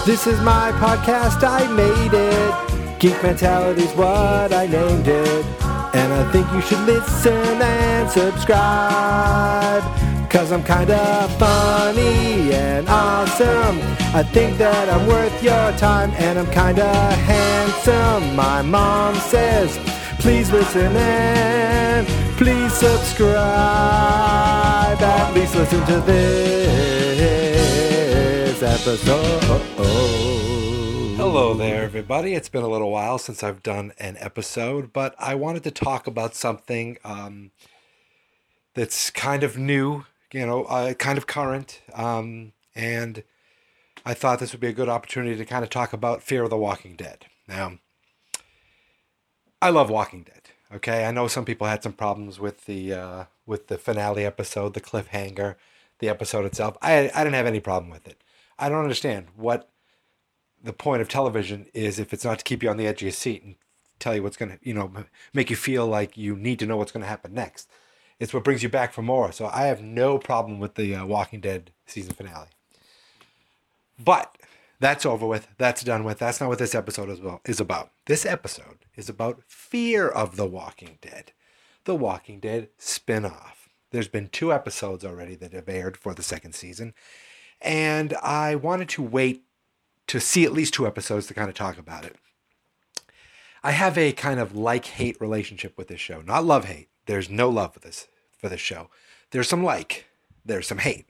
This is my podcast, I made it. Geek Mentality's what I named it. And I think you should listen and subscribe. Cause I'm kinda funny and awesome. I think that I'm worth your time. And I'm kinda handsome, my mom says. Please listen and please subscribe. At least listen to this episode. Hello there, everybody. It's been a little while since I've done an episode, but I wanted to talk about something that's kind of new, kind of current, and I thought this would be a good opportunity to kind of talk about Fear of the Walking Dead. Now, I love Walking Dead. Okay, I know some people had some problems with the finale episode, the cliffhanger, the episode itself. I didn't have any problem with it. I don't understand what the point of television is if it's not to keep you on the edge of your seat and tell you what's going to, make you feel like you need to know what's going to happen next. It's what brings you back for more. So I have no problem with the Walking Dead season finale. But that's over with. That's done with. That's not what this episode is about. This episode is about Fear of the Walking Dead. The Walking Dead spin-off. There's been 2 episodes already that have aired for the second season. And I wanted to wait to see at least 2 episodes to kind of talk about it. I have a kind of like-hate relationship with this show. Not love-hate. There's no love for this show. There's some like. There's some hate.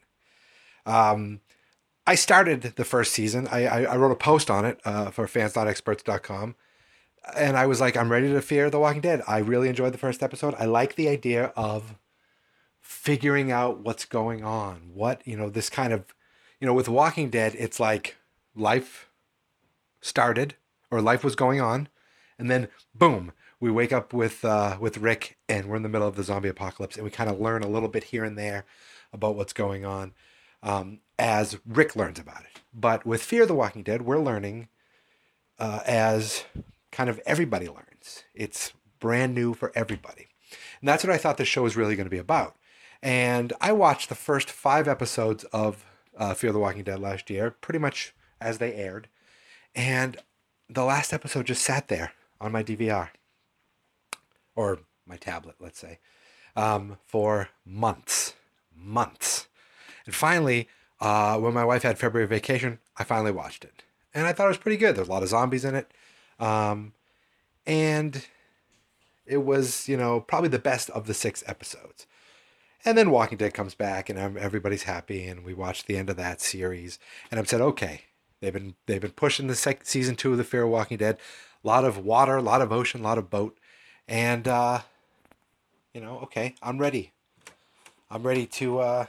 I started the first season. I wrote a post on it for fans.experts.com. And I was like, I'm ready to fear The Walking Dead. I really enjoyed the first episode. I like the idea of figuring out what's going on. What, this kind of, with Walking Dead, it's like life started or life was going on. And then, boom, we wake up with Rick and we're in the middle of the zombie apocalypse. And we kind of learn a little bit here and there about what's going on as Rick learns about it. But with Fear the Walking Dead, we're learning as kind of everybody learns. It's brand new for everybody. And that's what I thought the show was really going to be about. And I watched the first 5 episodes of Fear the Walking Dead last year, pretty much as they aired. And the last episode just sat there on my DVR. Or my tablet, let's say. For months. And finally, when my wife had February vacation, I finally watched it. And I thought it was pretty good. There's a lot of zombies in it. And it was, probably the best of the 6 episodes. And then Walking Dead comes back and everybody's happy. And we watched the end of that series. And I've said, okay, they've been pushing the season 2 of the Fear of Walking Dead. A lot of water, a lot of ocean, a lot of boat. And, okay, I'm ready. I'm ready to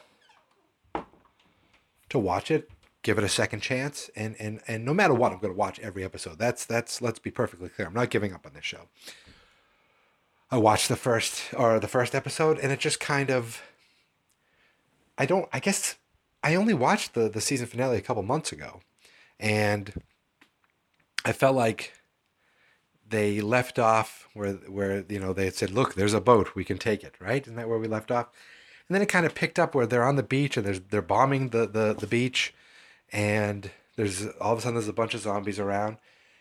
watch it, give it a second chance, and no matter what, I'm going to watch every episode. That's let's be perfectly clear. I'm not giving up on this show. I watched the first episode, and it just kind of, I guess I only watched the season finale a couple months ago, and I felt like they left off where they had said, look, there's a boat, we can take it, right? Isn't that where we left off? And then it kind of picked up where they're on the beach and they're bombing the beach, and there's all of a sudden there's a bunch of zombies around,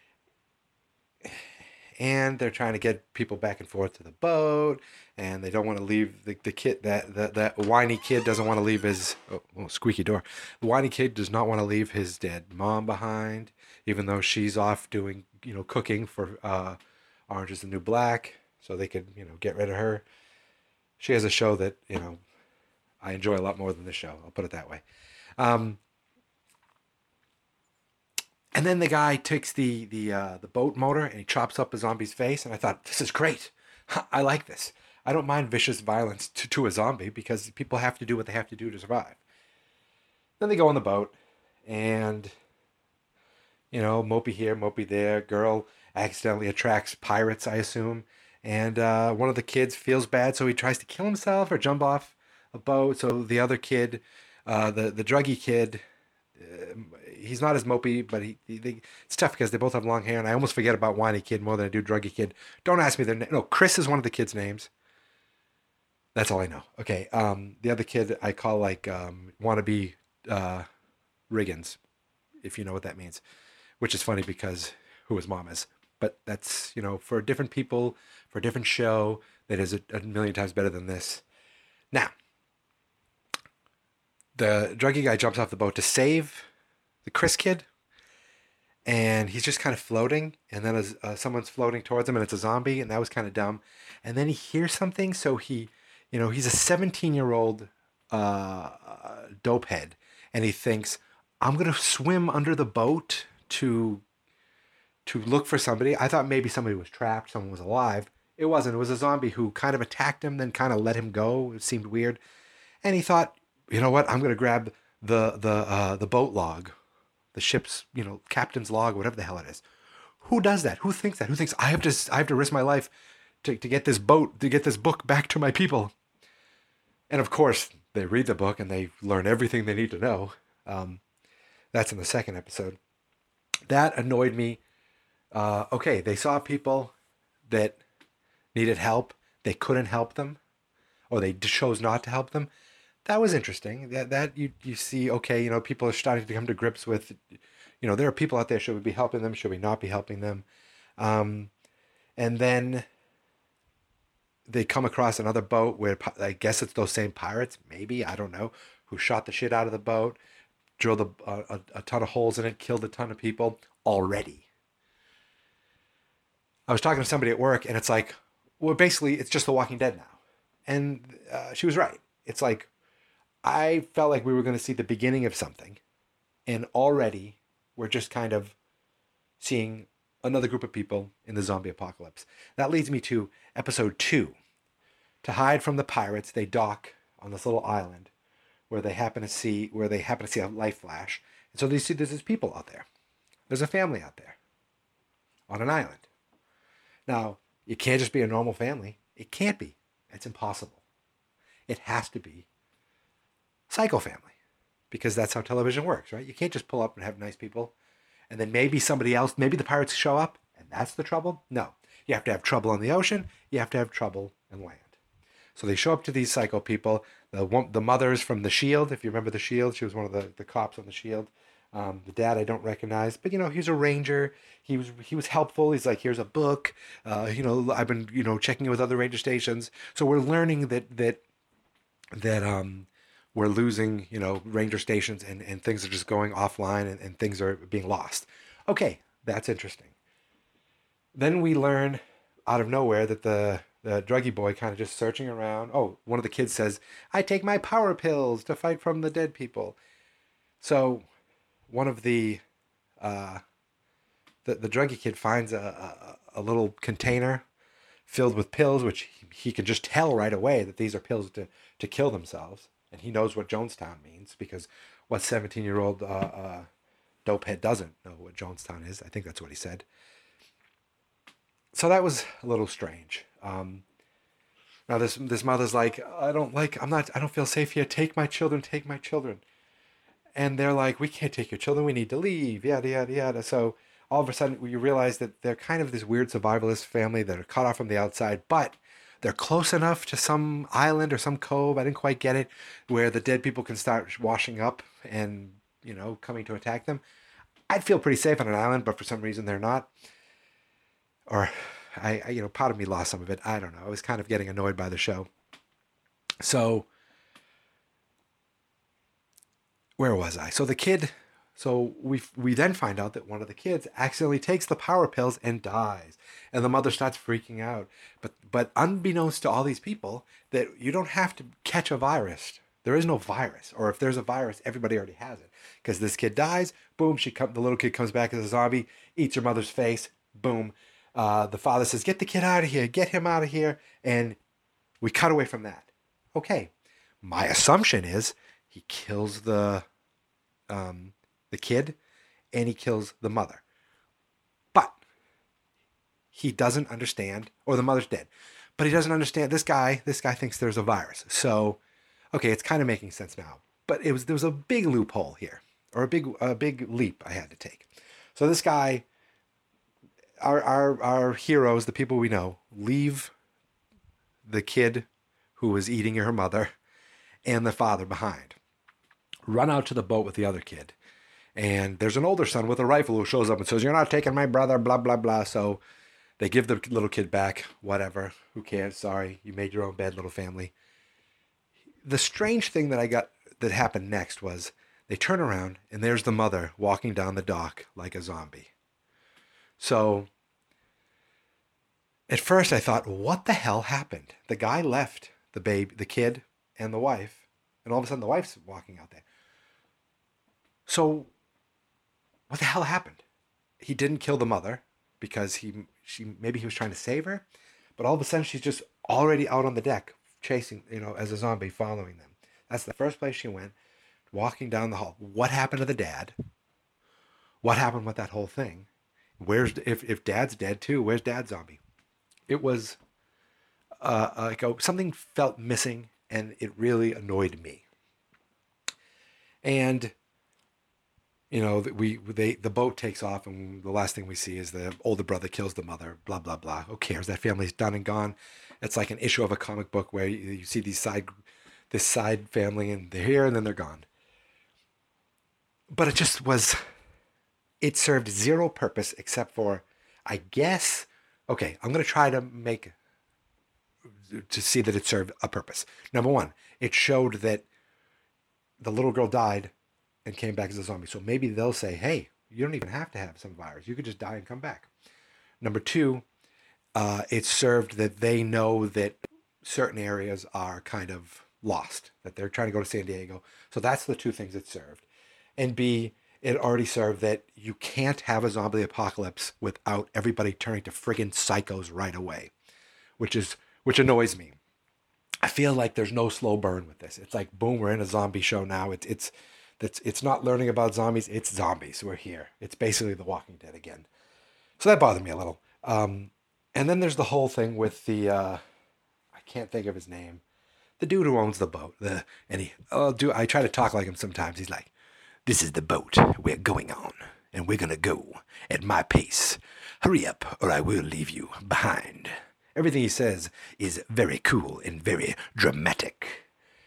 and they're trying to get people back and forth to the boat, and they don't want to leave the kid. That whiny kid doesn't want to leave his squeaky door. The whiny kid does not want to leave his dead mom behind, even though she's off doing cooking for Orange is the New Black, so they could get rid of her. She has a show that I enjoy a lot more than this show. I'll put it that way. And then the guy takes the boat motor and he chops up a zombie's face. And I thought, this is great. I like this. I don't mind vicious violence to a zombie because people have to do what they have to do to survive. Then they go on the boat and, mopey here, mopey there. Girl accidentally attracts pirates, I assume. And one of the kids feels bad, so he tries to kill himself or jump off a boat. So the other kid, the druggy kid, he's not as mopey, but it's tough because they both have long hair, and I almost forget about whiny kid more than I do druggy kid. Don't ask me their name. No, Chris is one of the kids' names. That's all I know. Okay, the other kid I call wannabe Riggins. if you know what that means, which is funny because who his mom is. But that's, for different people, for a different show that is a million times better than this. Now, the druggie guy jumps off the boat to save the Chris kid, and he's just kind of floating, and then someone's floating towards him, and it's a zombie, and that was kind of dumb. And then he hears something, so he's a 17-year-old dope head, and he thinks, I'm going to swim under the boat to look for somebody. I thought maybe somebody was trapped, someone was alive. It wasn't. It was a zombie who kind of attacked him, then kind of let him go. It seemed weird. And he thought, you know what? I'm going to grab the boat log, the ship's, captain's log, whatever the hell it is. Who does that? Who thinks that? Who thinks I have to risk my life to get this book back to my people? And of course, they read the book and they learn everything they need to know. That's in the second episode. That annoyed me. Okay, they saw people that needed help. They couldn't help them, or they chose not to help them. That was interesting. That you see, okay, people are starting to come to grips with, there are people out there. Should we be helping them? Should we not be helping them? And then they come across another boat where I guess it's those same pirates, maybe, I don't know, who shot the shit out of the boat, drilled a ton of holes in it, killed a ton of people already. I was talking to somebody at work, and it's like, well, basically, it's just The Walking Dead now. And she was right. It's like, I felt like we were going to see the beginning of something, and already we're just kind of seeing another group of people in the zombie apocalypse. That leads me to episode 2. To hide from the pirates, they dock on this little island where they happen to see a light flash. And so they see there's people out there. There's a family out there on an island. Now, it can't just be a normal family. It can't be. It's impossible. It has to be Psycho Family, because that's how television works, right? You can't just pull up and have nice people, and then maybe somebody else, maybe the pirates show up, and that's the trouble. No, you have to have trouble on the ocean. You have to have trouble in land. So they show up to these psycho people. The mother's from The Shield, if you remember The Shield. She was one of the cops on The Shield. The dad I don't recognize, but he's a ranger. He was helpful. He's like, here's a book. I've been checking in with other ranger stations. So we're learning that we're losing ranger stations and things are just going offline and things are being lost. Okay, that's interesting. Then we learn out of nowhere that the druggie boy kind of just searching around. Oh, one of the kids says, I take my power pills to fight from the dead people. So one of the druggie kid finds a little container filled with pills, which he can just tell right away that these are pills to kill themselves. And he knows what Jonestown means, because what 17-year-old dopehead doesn't know what Jonestown is? I think that's what he said. So that was a little strange. Now this mother's like, I don't feel safe here. Take my children. And they're like, we can't take your children. We need to leave. Yada, yada, yada. So all of a sudden you realize that they're kind of this weird survivalist family that are cut off from the outside, but they're close enough to some island or some cove, I didn't quite get it, where the dead people can start washing up and, coming to attack them. I'd feel pretty safe on an island, but for some reason they're not. Or I part of me lost some of it. I don't know. I was kind of getting annoyed by the show. So where was I? So we then find out that one of the kids accidentally takes the power pills and dies. And the mother starts freaking out. But unbeknownst to all these people, that you don't have to catch a virus. There is no virus. Or if there's a virus, everybody already has it. Because this kid dies, boom, the little kid comes back as a zombie, eats her mother's face, boom. The father says, get the kid out of here, get him out of here. And we cut away from that. Okay. My assumption is he kills the kid and he kills the mother. But he doesn't understand, or the mother's dead, but he doesn't understand. This guy thinks there's a virus. So, okay, it's kind of making sense now. But there was a big loophole here, or a big leap I had to take. So this guy, our heroes, the people we know, leave the kid who was eating her mother and the father behind. Run out to the boat with the other kid. And there's an older son with a rifle who shows up and says, "You're not taking my brother, blah, blah, blah." So they give the little kid back, whatever. Who cares? Sorry, you made your own bed, little family. The strange thing that happened next was they turn around and there's the mother walking down the dock like a zombie. So at first I thought, what the hell happened? The guy left the baby, the kid, and the wife, and all of a sudden the wife's walking out there. So what the hell happened? He didn't kill the mother because maybe he was trying to save her, but all of a sudden she's just already out on the deck chasing, as a zombie, following them. That's the first place she went, walking down the hall. What happened to the dad? What happened with that whole thing? If dad's dead too, where's dad's zombie? It was something felt missing, and it really annoyed me. And the boat takes off, and the last thing we see is the older brother kills the mother. Blah blah blah. Who cares? That family's done and gone. It's like an issue of a comic book where you see this side family, and they're here and then they're gone. But it served zero purpose except for, I guess. Okay, I'm going to try to see that it served a purpose. Number one, it showed that the little girl died and came back as a zombie. So maybe they'll say, hey, you don't even have to have some virus. You could just die and come back. Number two, it served that they know that certain areas are kind of lost, that they're trying to go to San Diego. So that's the two things it served. And B, it already served that you can't have a zombie apocalypse without everybody turning to friggin' psychos right away, which annoys me. I feel like there's no slow burn with this. It's like, boom, we're in a zombie show now. It's not learning about zombies. It's zombies. We're here. It's basically The Walking Dead again. So that bothered me a little. And then there's the whole thing with I can't think of his name, the dude who owns the boat. I try to talk like him sometimes. He's like, "This is the boat we're going on, and we're gonna go at my pace. Hurry up, or I will leave you behind." Everything he says is very cool and very dramatic.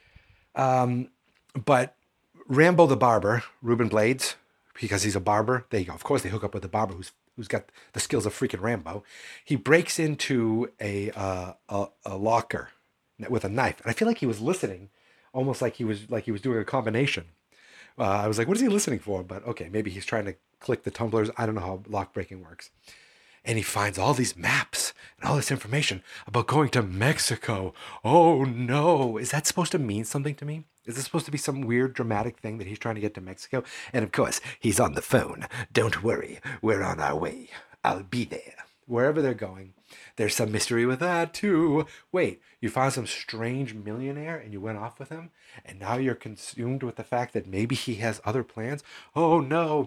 But Rambo the barber, Ruben Blades, because he's a barber, there you go. Of course, they hook up with the barber who's got the skills of freaking Rambo. He breaks into a locker with a knife, and I feel like he was listening, almost like he was doing a combination. I was like, what is he listening for? But okay, maybe he's trying to click the tumblers. I don't know how lock breaking works. And he finds all these maps and all this information about going to Mexico. Oh no, is that supposed to mean something to me? Is this supposed to be some weird dramatic thing that he's trying to get to Mexico? And of course, he's on the phone. "Don't worry, we're on our way. I'll be there." Wherever they're going, there's some mystery with that too. Wait, you found some strange millionaire and you went off with him? And now you're consumed with the fact that maybe he has other plans? Oh no.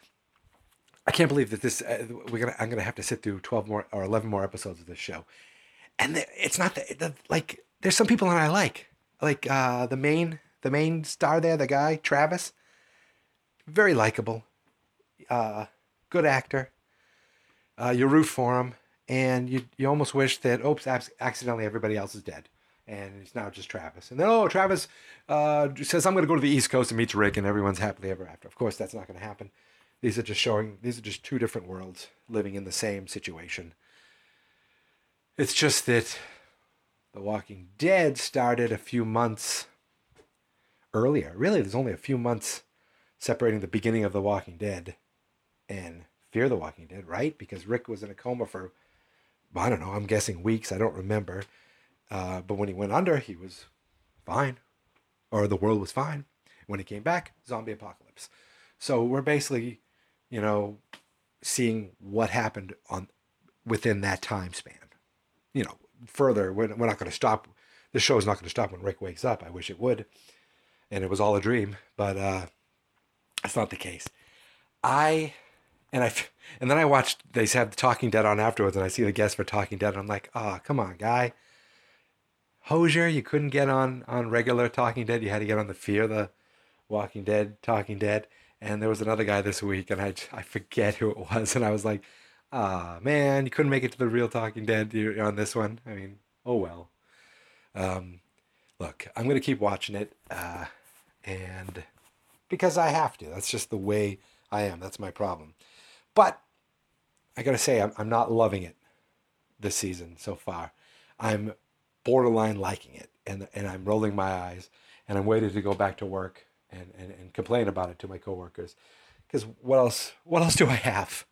I can't believe that this. I'm gonna have to sit through 12 more or 11 more episodes of this show, and it's not like there's some people that I like the main star there, the guy Travis, very likable, good actor. You root for him, and you almost wish that accidentally everybody else is dead, and it's now just Travis. And then Travis says, "I'm gonna go to the East Coast and meet Rick," and everyone's happily ever after. Of course, that's not gonna happen. These are just two different worlds living in the same situation. It's just that The Walking Dead started a few months earlier. Really, there's only a few months separating the beginning of The Walking Dead and Fear the Walking Dead, right? Because Rick was in a coma for, I don't know, I'm guessing weeks. I don't remember. But when he went under, he was fine. Or the world was fine. When he came back, zombie apocalypse. So we're basically, seeing what happened within that time span. Further, we're not going to stop. The show is not going to stop when Rick wakes up. I wish it would. And it was all a dream, but that's not the case. And then I watched, they have the Talking Dead on afterwards, and I see the guest for Talking Dead, and I'm like, come on, guy. Hosier, you couldn't get on regular Talking Dead. You had to get on the Fear the Walking Dead, Talking Dead. And there was another guy this week, and I forget who it was, and I was like, man, you couldn't make it to the real Talking Dead on this one. I mean, oh well. Look, I'm going to keep watching it, and because I have to. That's just the way I am. That's my problem. But I got to say, I'm not loving it this season so far. I'm borderline liking it, and I'm rolling my eyes, and I'm waiting to go back to work and complain about it to my coworkers. Because what else do I have?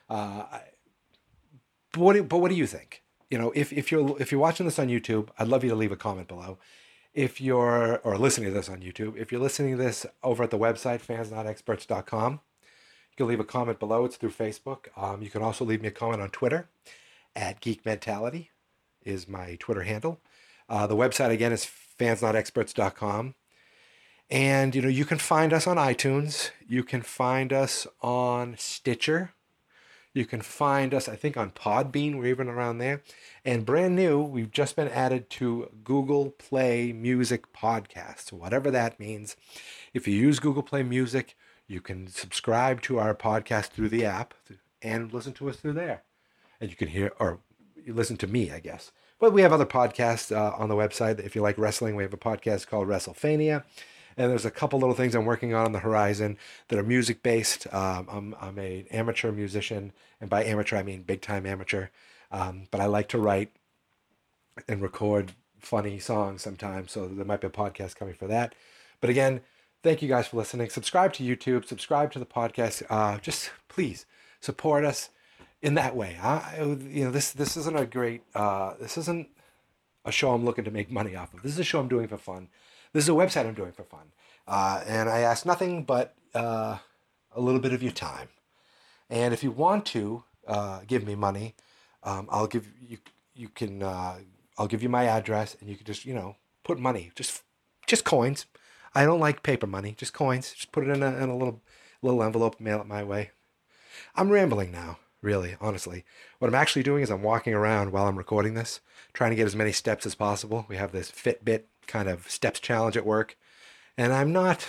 But what do you think? If you're watching this on YouTube, I'd love you to leave a comment below. Or listening to this on YouTube, if you're listening to this over at the website, fansnotexperts.com, you can leave a comment below. It's through Facebook. You can also leave me a comment on Twitter at Geek Mentality is my Twitter handle. The website, again, is fansnotexperts.com. And, you can find us on iTunes. You can find us on Stitcher. You can find us, I think, on Podbean. We're even around there. And brand new, we've just been added to Google Play Music Podcasts, whatever that means. If you use Google Play Music, you can subscribe to our podcast through the app and listen to us through there. And you can hear, or you listen to me, I guess. But we have other podcasts on the website. If you like wrestling, we have a podcast called WrestleFania. And there's a couple little things I'm working on the horizon that are music-based. I'm an amateur musician, and by amateur, I mean big-time amateur. But I like to write and record funny songs sometimes, so there might be a podcast coming for that. But again, thank you guys for listening. Subscribe to YouTube. Subscribe to the podcast. Just please support us in that way. This isn't a great. This isn't a show I'm looking to make money off of. This is a show I'm doing for fun. This is a website I'm doing for fun. And I ask nothing but a little bit of your time. And if you want to give me money, I'll give you my address, and you can just, put money, just coins. I don't like paper money, just coins. Just put it in a little envelope, mail it my way. I'm rambling now, really, honestly. What I'm actually doing is I'm walking around while I'm recording this, trying to get as many steps as possible. We have this Fitbit kind of steps challenge at work, and I'm not,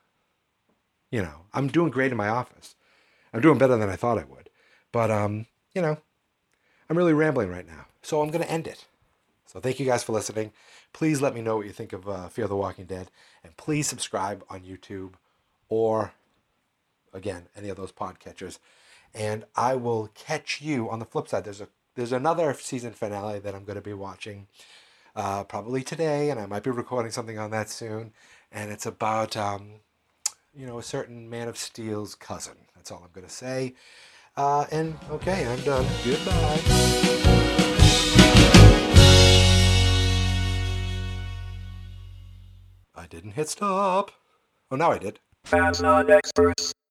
I'm doing great in my office. I'm doing better than I thought I would, but I'm really rambling right now, so I'm going to end it. So thank you guys for listening. Please let me know what you think of Fear the Walking Dead, and please subscribe on YouTube or, again, any of those podcatchers, and I will catch you on the flip side. There's another season finale that I'm going to be watching probably today, and I might be recording something on that soon, and it's about a certain Man of Steel's cousin. That's all I'm going to say. And okay, I'm done. Goodbye. I didn't hit stop. Oh, now I did. Fans Not Experts.